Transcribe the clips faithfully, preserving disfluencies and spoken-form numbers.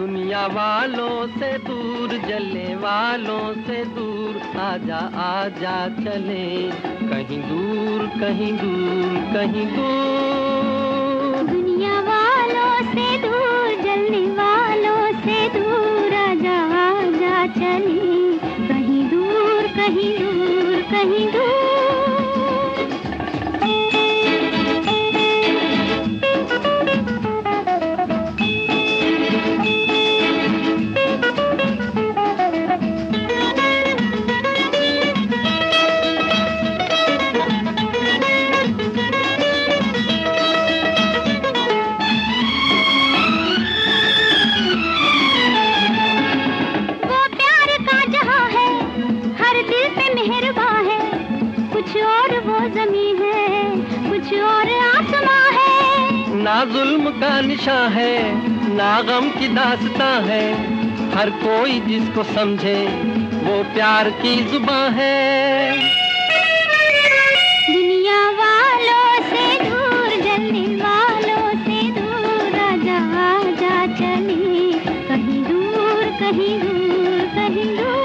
दुनिया वालों से दूर, जलने वालों से दूर, आजा आजा चले कहीं दूर, कहीं दूर, कहीं दूर। दुनिया वालों से दूर, जलने वालों से दूर, आजा आजा चले कहीं दूर, कहीं दूर, कहीं दूर। ना जुल्म का निशान है, ना गम की दास्तां है, हर कोई जिसको समझे वो प्यार की जुबां है। दुनिया वालों से दूर, जलने वालों से दूर, आजा आजा चले कहीं दूर, कहीं दूर, कहीं दूर।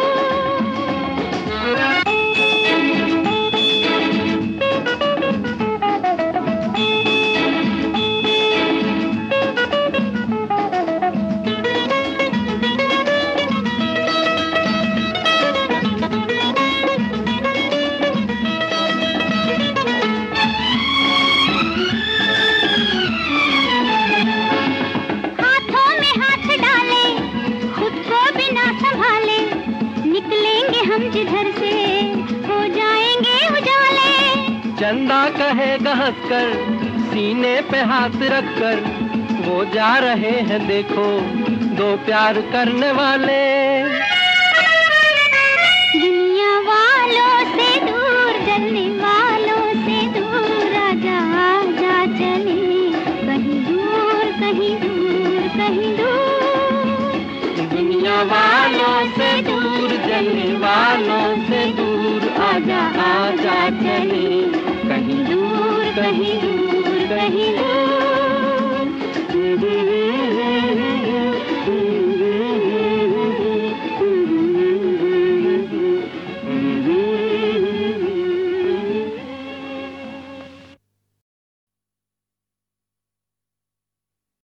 जिधर से हो जाएंगे उजाले, चंदा कहेगा हंसकर, सीने पे हाथ रखकर, वो जा रहे हैं देखो दो प्यार करने वाले। दुनिया वालों से दूर, जलने वालों से दूर, आजा आजा चले कहीं दूर, कहीं दूर, कहीं दूर। दुनिया वालों से दूर, जलने वालों से दूर, आजा आजा चले